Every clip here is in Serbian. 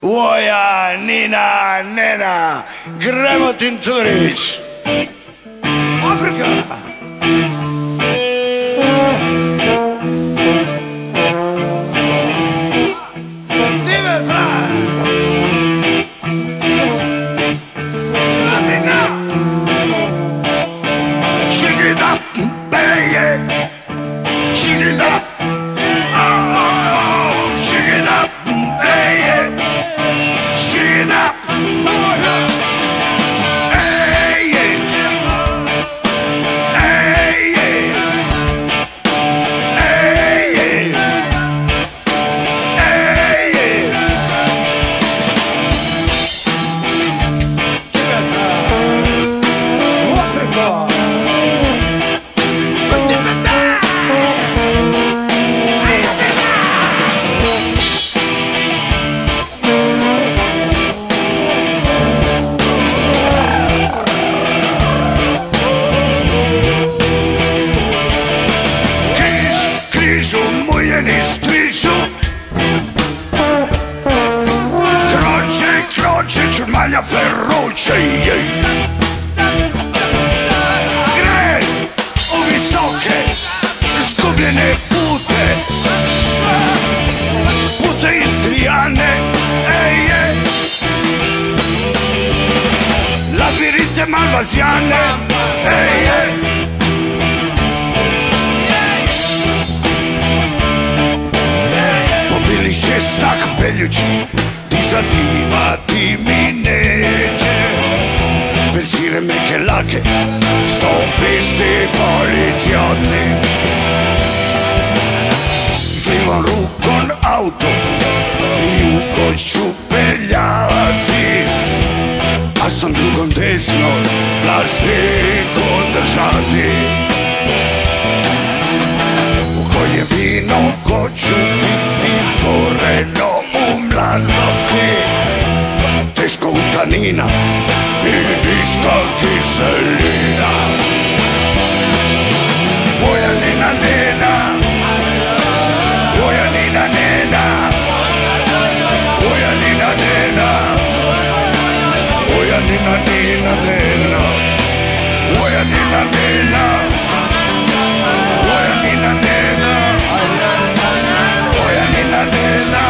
Łoja, Nina, Nena, gremo Tinturić. Afrika. Dime, Fran. Nina. Shake it up, baby. Shake it up. Oh, shake it up, baby. Shake it up. Hey, yeah. Hey, yeah. Hey, yeah. Hey, yeah. Križu, muljeni striču. Kroče, čurmalja feroče, jej. Gre u visoke, zgubljene pute. Pute istrijane, ej, ej. Labirinte malvazijane, ej, ej. Pobilišće stak peljući, zativati mi neće. Vesire meke lake, stopisti policioni. Zlivom rukom auto i u koću peljati, a s tom drugom desno plastiku držati. U kojem vino koću biti izgoreno u mladosti, teško u tanina i viška kiselina. Moja Nina, Nena, moja Nina, Nena, moja Nina, Nena, moja Nina, Nina, Nena, moja Nina, Nena, moja Nina, Nena, moja Nina, Nena,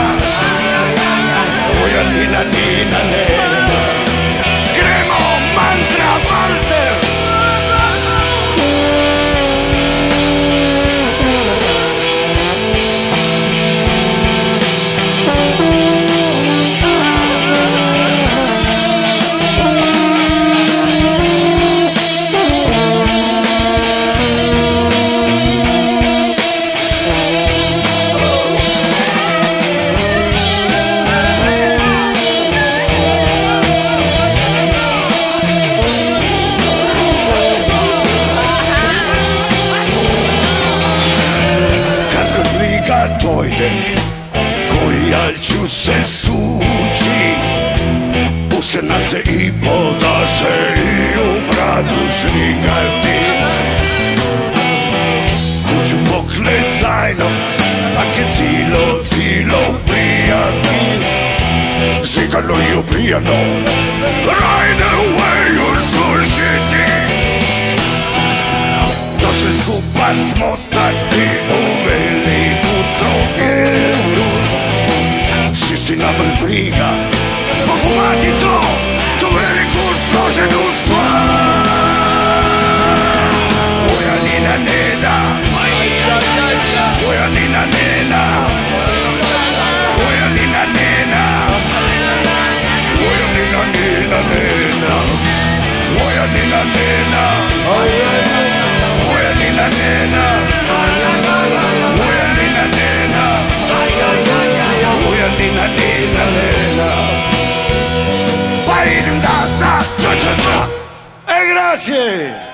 moja Nina, Nina, Nena. Gremo mantra Walter. Dojde, koja ću se sući, usena se i poda se i u bradu žrigati. Kuću pokle zajedno, a ke cilo tilo prijati. Zigano i uprijano, right away u sušiti. To se skupa smotati u veliku drogeru. Šisti na vrh briga, pofumati to veliku složenu stvar. Moja Nina, Nena, moja Nina, Nena, moja Nina, Nena, moja Nina, Nina, Nena, moja Nina, Nena, moja Nina, Nena, moja Nina, Nena, moja Nina, Nina, Nena. Pa idem da, e grazie!